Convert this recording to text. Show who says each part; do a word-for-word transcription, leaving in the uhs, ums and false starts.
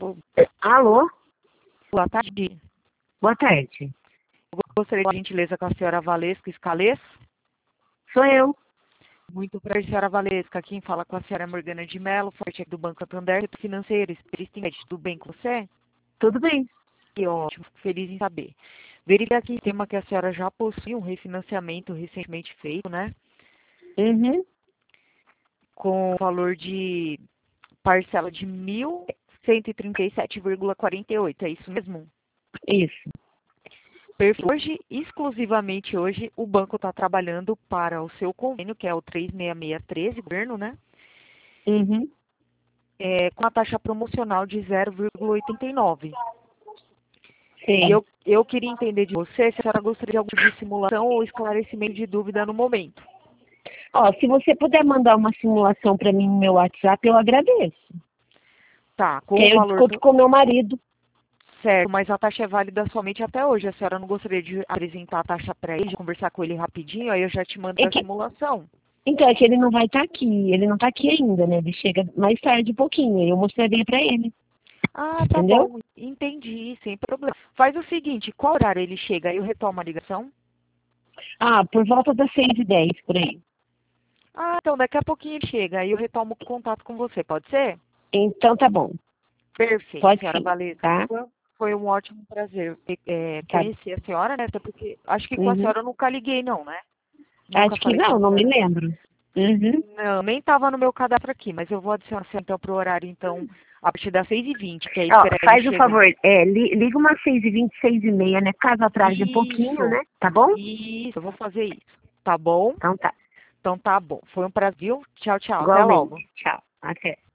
Speaker 1: Alô?
Speaker 2: Boa tarde.
Speaker 1: Boa tarde.
Speaker 2: Eu gostaria de gentileza com a senhora Valesca Escalês.
Speaker 1: Sou eu.
Speaker 2: Muito prazer, senhora Valesca. Quem fala com a senhora é Morgana de Mello, forte aqui do Banco Santander, financeiro, especialista. Tudo bem com você?
Speaker 1: Tudo bem.
Speaker 2: Que ótimo, fico feliz em saber. Verifica aqui o tema que a senhora já possui um refinanciamento recentemente feito, né?
Speaker 1: Uhum.
Speaker 2: Com valor de parcela de mil cento e trinta e sete vírgula quarenta e oito, é isso mesmo?
Speaker 1: Isso.
Speaker 2: Perfeito. Hoje, exclusivamente hoje, o banco está trabalhando para o seu convênio, que é o três seis seis um três, governo, né?
Speaker 1: Uhum.
Speaker 2: É, com a taxa promocional de zero vírgula oitenta e nove.
Speaker 1: Sim.
Speaker 2: E eu, eu queria entender de você se a senhora gostaria de algum tipo de simulação ou esclarecimento de dúvida no momento.
Speaker 1: Ó, se você puder mandar uma simulação para mim no meu WhatsApp, eu agradeço.
Speaker 2: Tá, com
Speaker 1: Que
Speaker 2: o
Speaker 1: aí eu
Speaker 2: valor
Speaker 1: discuto
Speaker 2: to-
Speaker 1: com meu marido.
Speaker 2: certo, mas a taxa é válida somente até hoje. A senhora não gostaria de apresentar a taxa para ele, de conversar com ele rapidinho, aí eu já te mando
Speaker 1: É
Speaker 2: a
Speaker 1: que,
Speaker 2: simulação.
Speaker 1: então, é que ele não vai estar aqui. Ele não está aqui ainda, né? Ele chega mais tarde um pouquinho. Aí eu mostraria para ele.
Speaker 2: Ah, tá
Speaker 1: Entendeu?
Speaker 2: bom, entendi, sem problema. Faz o seguinte, qual horário ele chega? Aí eu retomo a ligação?
Speaker 1: Ah, por volta das seis e dez, por aí.
Speaker 2: Ah, então daqui a pouquinho ele chega, aí eu retomo o contato com você, pode ser?
Speaker 1: Então tá bom.
Speaker 2: Perfeito,
Speaker 1: Pode
Speaker 2: senhora
Speaker 1: sim,
Speaker 2: Valesca.
Speaker 1: tá?
Speaker 2: Foi foi um ótimo prazer é,
Speaker 1: Tá.
Speaker 2: conhecer a senhora, né? Até porque acho que com a
Speaker 1: Uhum.
Speaker 2: senhora eu nunca liguei, não, né? Nunca
Speaker 1: Acho que
Speaker 2: falei com
Speaker 1: não,
Speaker 2: a
Speaker 1: não me
Speaker 2: senhora.
Speaker 1: lembro. Uhum.
Speaker 2: Não, nem estava no meu cadastro aqui, mas eu vou adicionar você então para o horário, então, a partir das seis e vinte, que é
Speaker 1: Ó,
Speaker 2: esperar ele
Speaker 1: faz o
Speaker 2: chegar.
Speaker 1: favor, é, li- liga umas seis e vinte, seis e meia, né? Caso atrase um pouquinho,
Speaker 2: Isso,
Speaker 1: né? Tá bom?
Speaker 2: isso, eu vou fazer isso. Tá bom?
Speaker 1: Então tá.
Speaker 2: Então tá bom. Foi um prazer. Viu? Tchau, tchau. Até
Speaker 1: Igualmente.
Speaker 2: logo.
Speaker 1: Tchau. Até.